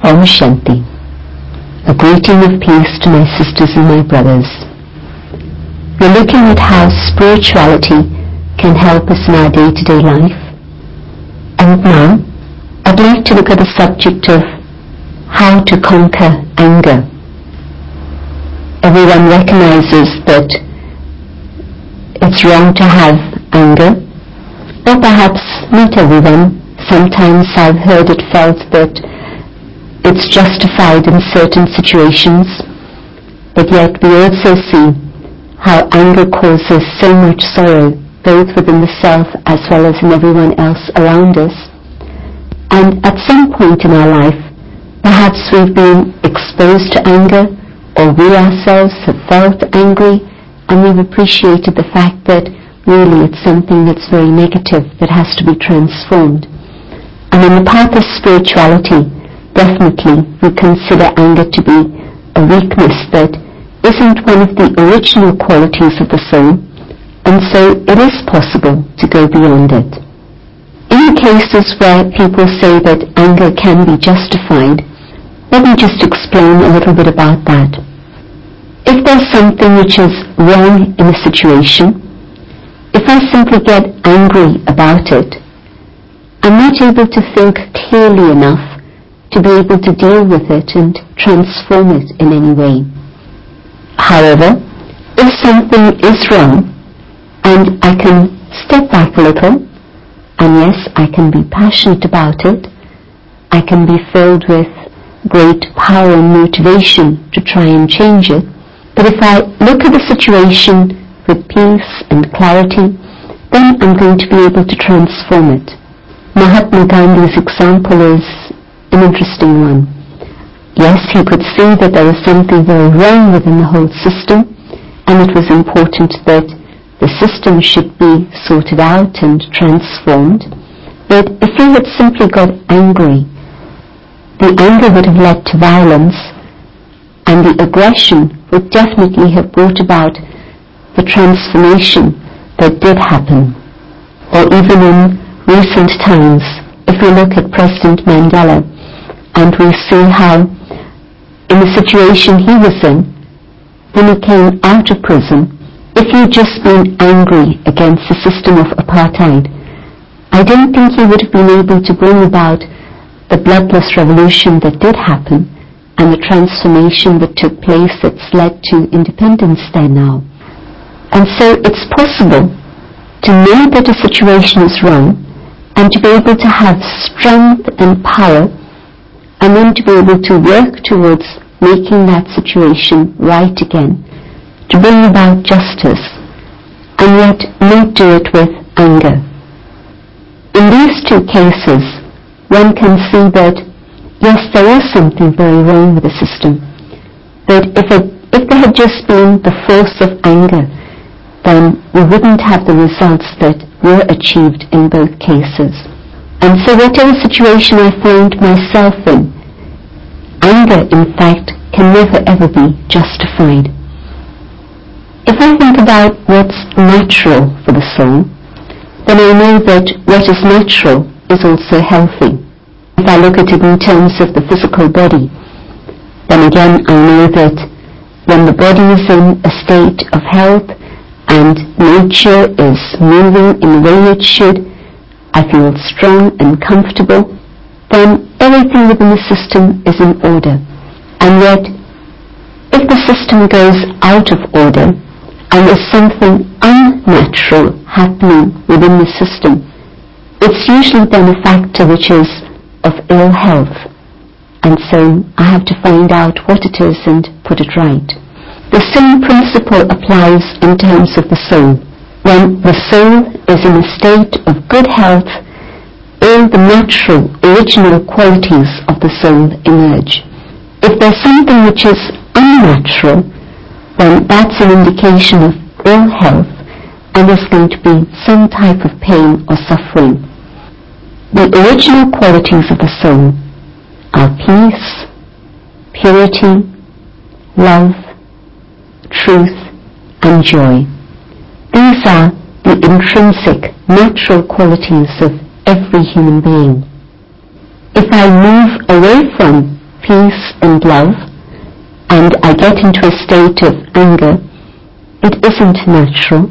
Om Shanti. A greeting of peace to my sisters and my brothers. We're looking at how spirituality can help us in our day-to-day life. And now, I'd like to look at the subject of how to conquer anger. Everyone recognizes that it's wrong to have anger, or perhaps not everyone. Sometimes I've heard it felt that it's justified in certain situations, but yet we also see how anger causes so much sorrow, both within the self as well as in everyone else around us. And at some point in our life, perhaps we've been exposed to anger, or we ourselves have felt angry, and we've appreciated the fact that really it's something that's very negative that has to be transformed. And in the path of spirituality, definitely we consider anger to be a weakness that isn't one of the original qualities of the soul, and so it is possible to go beyond it. In cases where people say that anger can be justified, let me just explain a little bit about that. If there's something which is wrong in a situation, if I simply get angry about it, I'm not able to think clearly enough to be able to deal with it and transform it in any way. However, if something is wrong, and I can step back a little, and yes, I can be passionate about it, I can be filled with great power and motivation to try and change it, but if I look at the situation with peace and clarity, then I'm going to be able to transform it. Mahatma Gandhi's example is an interesting one. Yes, he could see that there was something very wrong within the whole system, and it was important that the system should be sorted out and transformed. But if he had simply got angry, the anger would have led to violence, and the aggression would definitely have brought about the transformation that did happen. Or even in recent times, if we look at President Mandela, and we see how, in the situation he was in, when he came out of prison, if he had just been angry against the system of apartheid, I don't think he would have been able to bring about the bloodless revolution that did happen, and the transformation that took place that's led to independence there now. And so it's possible to know that a situation is wrong, and to be able to have strength and power, and then to be able to work towards making that situation right again, to bring about justice, and yet not do it with anger. In these two cases, one can see that, yes, there is something very wrong with the system, but if there had just been the force of anger, then we wouldn't have the results that were achieved in both cases. And so whatever situation I find myself in, anger, in fact, can never ever be justified. If I think about what's natural for the soul, then I know that what is natural is also healthy. If I look at it in terms of the physical body, then again I know that when the body is in a state of health and nature is moving in the way it should, I feel strong and comfortable, then everything within the system is in order. And yet, if the system goes out of order, and there's something unnatural happening within the system, it's usually then a factor which is of ill health. And so I have to find out what it is and put it right. The same principle applies in terms of the soul. When the soul is in a state of good health, all the natural, original qualities of the soul emerge. If there's something which is unnatural, then that's an indication of ill health, and there's going to be some type of pain or suffering. The original qualities of the soul are peace, purity, love, truth, and joy. These are the intrinsic, natural qualities of every human being. If I move away from peace and love, and I get into a state of anger, it isn't natural.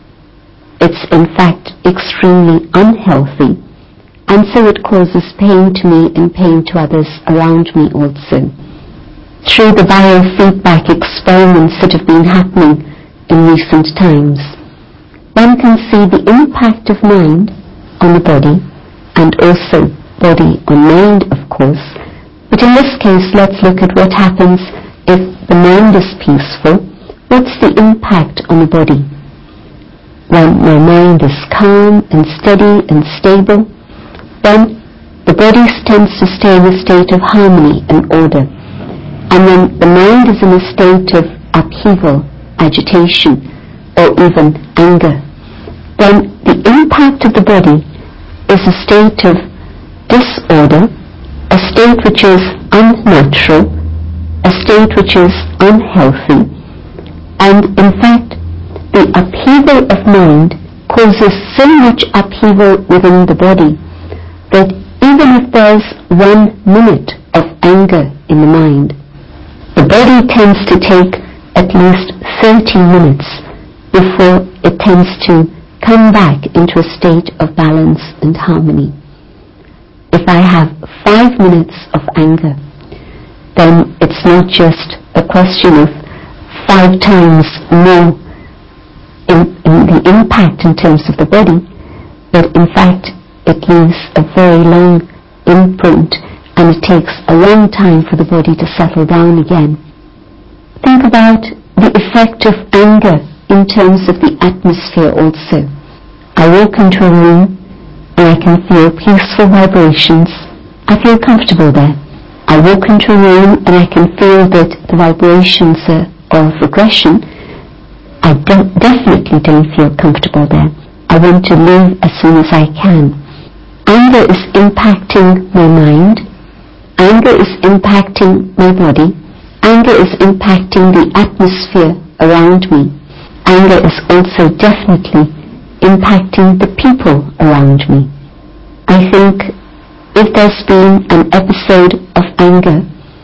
It's in fact extremely unhealthy, and so it causes pain to me and pain to others around me also. Through the biofeedback experiments that have been happening in recent times, one can see the impact of mind on the body, and also body on mind, of course. But in this case, let's look at what happens if the mind is peaceful. What's the impact on the body? When my mind is calm and steady and stable, then the body tends to stay in a state of harmony and order. And when the mind is in a state of upheaval, agitation, or even anger, then the impact of the body is a state of disorder, a state which is unnatural, a state which is unhealthy, and in fact the upheaval of mind causes so much upheaval within the body that even if there's 1 minute of anger in the mind, the body tends to take at least 30 minutes before it tends to come back into a state of balance and harmony. If I have 5 minutes of anger, then it's not just a question of 5 times more in the impact in terms of the body, but in fact it leaves a very long imprint, and it takes a long time for the body to settle down again. Think about the effect of anger in terms of the atmosphere also. I walk into a room and I can feel peaceful vibrations. I feel comfortable there. I walk into a room and I can feel that the vibrations are of aggression. I definitely don't feel comfortable there. I want to leave as soon as I can. Anger is impacting my mind. Anger is impacting my body. Anger is impacting the atmosphere around me. Anger is also definitely impacting the people around me. I think if there's been an episode of anger,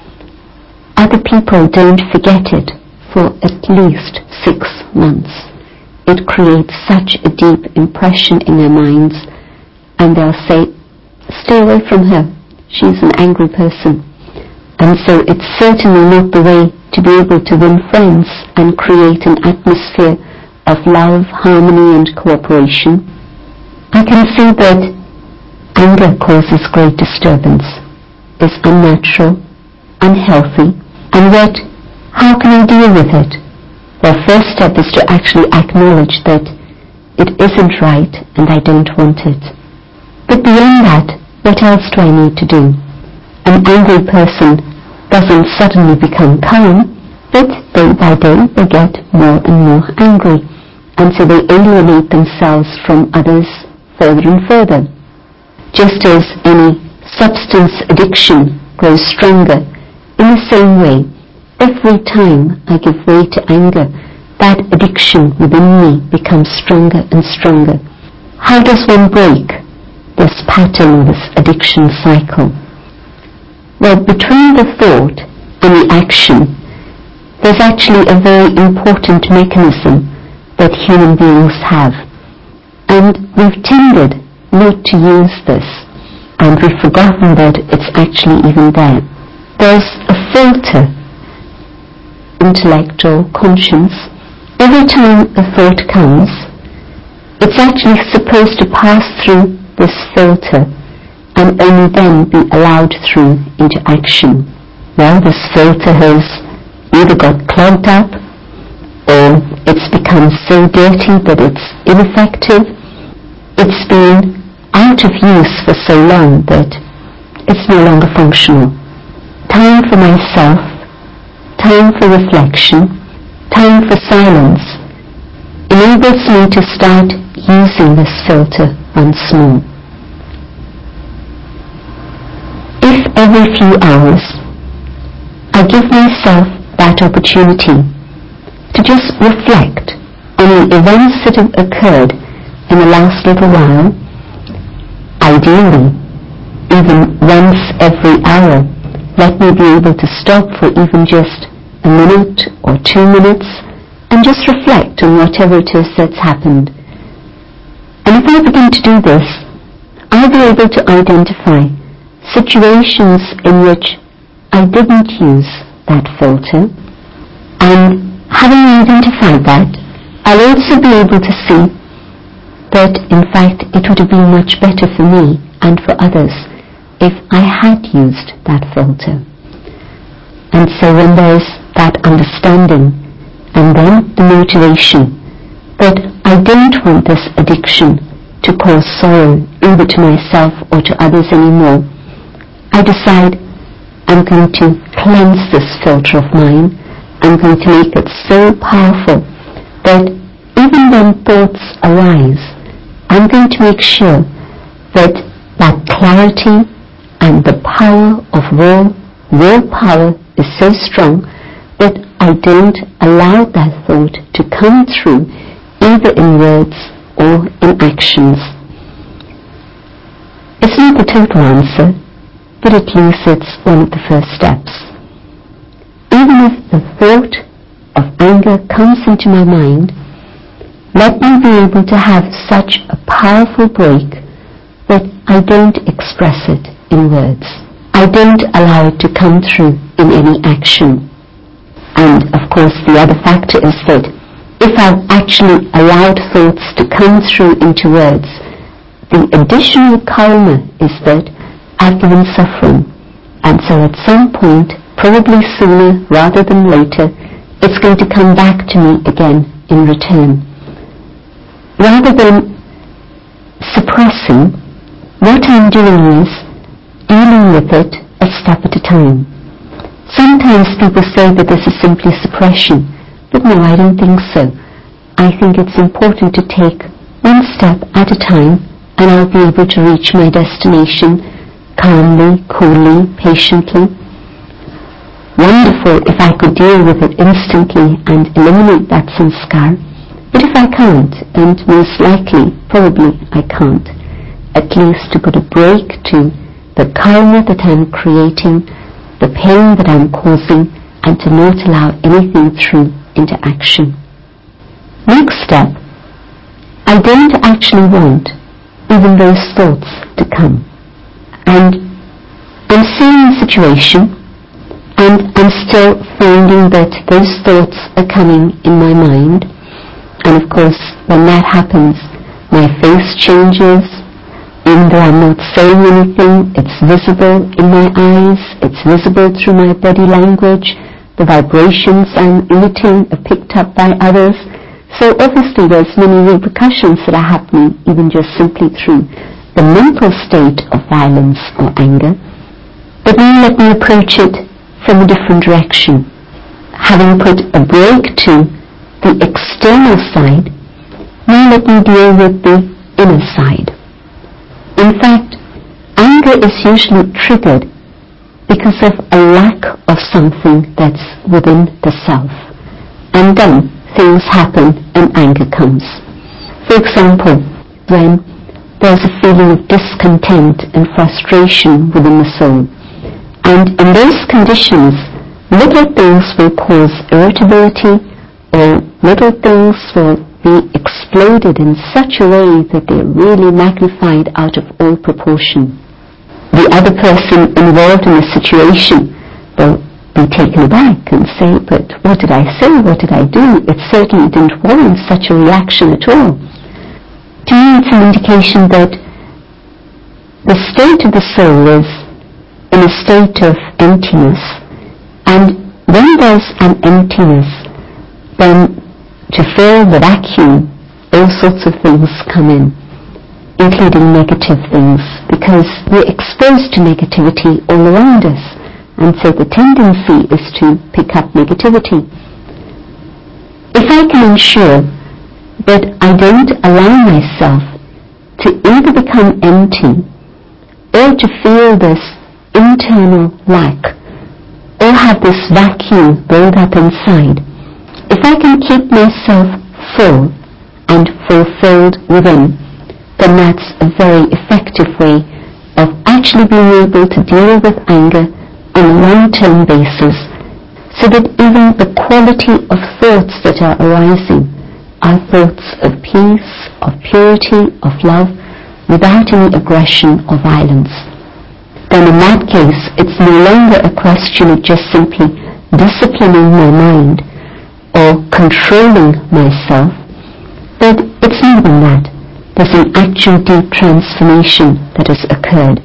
other people don't forget it for at least 6 months. It creates such a deep impression in their minds, and they'll say, stay away from her, she's an angry person. And so it's certainly not the way to be able to win friends and create an atmosphere of love, harmony and cooperation. I can see that anger causes great disturbance, is unnatural, unhealthy, and yet how can I deal with it? The first step is to actually acknowledge that it isn't right and I don't want it. But beyond that, what else do I need to do? An angry person doesn't suddenly become calm, but day by day they get more and more angry, and so they alienate themselves from others further and further. Just as any substance addiction grows stronger, in the same way, every time I give way to anger, that addiction within me becomes stronger and stronger. How does one break this pattern, this addiction cycle? Well, between the thought and the action, there's actually a very important mechanism that human beings have. And we've tended not to use this, and we've forgotten that it's actually even there. There's a filter, intellect or conscience. Every time a thought comes, it's actually supposed to pass through this filter and only then be allowed through into action. Well, this filter has either got clogged up or it's become so dirty that it's ineffective. It's been out of use for so long that it's no longer functional. Time for myself, time for reflection, time for silence enables me to start using this filter once more. If every few hours I give myself that opportunity to just reflect on the events that have occurred in the last little while, ideally even once every hour, let me be able to stop for even just a minute or 2 minutes and just reflect on whatever it is that's happened. And if I begin to do this, I'll be able to identify situations in which I didn't use that filter, and having identified that, I'll also be able to see that in fact it would have been much better for me and for others if I had used that filter. And so when there's that understanding and then the motivation that I don't want this addiction to cause sorrow either to myself or to others anymore, I decide I'm going to cleanse this filter of mine. I'm going to make it so powerful that even when thoughts arise, I'm going to make sure that that clarity and the power of willpower is so strong that I don't allow that thought to come through either in words or in actions. It's not the total answer, but at least it's one of the first steps. Even if the thought of anger comes into my mind, let me be able to have such a powerful break that I don't express it in words. I don't allow it to come through in any action. And of course the other factor is that if I've actually allowed thoughts to come through into words, the additional karma is that I've given suffering. And so at some point, probably sooner rather than later, it's going to come back to me again in return. Rather than suppressing, what I'm doing is dealing with it a step at a time. Sometimes people say that this is simply suppression, but no, I don't think so. I think it's important to take one step at a time, and I'll be able to reach my destination calmly, coolly, patiently. Wonderful if I could deal with it instantly and eliminate that sanskar, but if I can't, and most likely, probably I can't, at least to put a break to the karma that I'm creating, the pain that I'm causing, and to not allow anything through into action. Next step, I don't actually want even those thoughts to come. And I'm seeing the situation, and I'm still finding that those thoughts are coming in my mind. And of course, when that happens, my face changes. Even though I'm not saying anything, it's visible in my eyes, it's visible through my body language, the vibrations I'm emitting are picked up by others. So obviously there's many repercussions that are happening even just simply through the mental state of violence or anger. But now let me approach it from a different direction. Having put a break to the external side, now let me deal with the inner side. In fact, anger is usually triggered because of a lack of something that's within the self. And then things happen and anger comes. For example, when there's a feeling of discontent and frustration within the soul. And in those conditions, little things will cause irritability, or little things will be exploded in such a way that they're really magnified out of all proportion. The other person involved in the situation will be taken aback and say, but what did I say? What did I do? It certainly didn't warrant such a reaction at all. To me, it's an indication that the state of the soul is in a state of emptiness. And when there's an emptiness, then to fill the vacuum, all sorts of things come in, including negative things, because we're exposed to negativity all around us, and so the tendency is to pick up negativity. If I can ensure that I don't allow myself to either become empty or to feel this internal lack or have this vacuum build up inside, if I can keep myself full and fulfilled within, then that's a very effective way of actually being able to deal with anger on a long-term basis, so that even the quality of thoughts that are arising are thoughts of peace, of purity, of love, without any aggression or violence. Then in that case, it's no longer a question of just simply disciplining my mind or controlling myself, but it's more than that. There's an actual deep transformation that has occurred.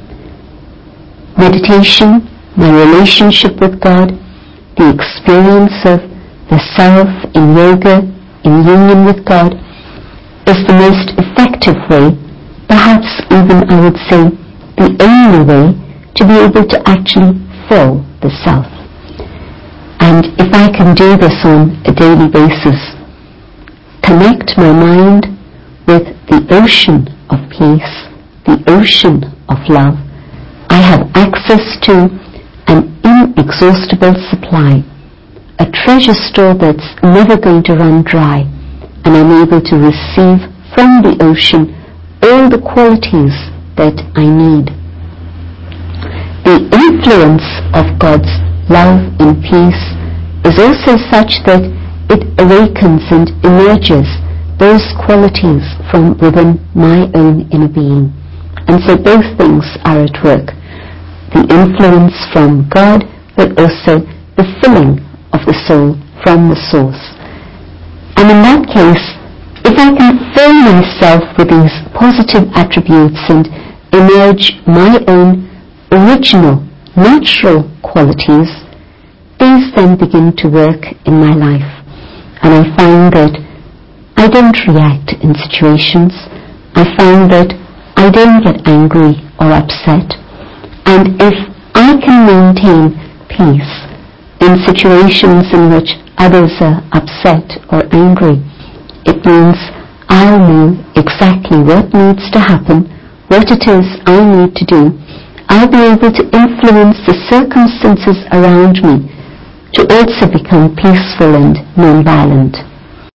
Meditation, my relationship with God, the experience of the self in yoga, in union with God, is the most effective way, perhaps even I would say the only way, to be able to actually fill the self. And if I can do this on a daily basis, connect my mind with the ocean of peace, the ocean of love, I have access to an inexhaustible supply, a treasure store that's never going to run dry, and I'm able to receive from the ocean all the qualities that I need. The influence of God's love and peace is also such that it awakens and emerges those qualities from within my own inner being. And so both things are at work. The influence from God, but also the filling of the soul from the source. And in that case, if I can fill myself with these positive attributes and emerge my own original, natural qualities, these then begin to work in my life. And I find that I don't react in situations. I find that I don't get angry or upset. And if I can maintain peace in situations in which others are upset or angry, it means I'll know exactly what needs to happen, what it is I need to do. I'll be able to influence the circumstances around me to also become peaceful and non-violent.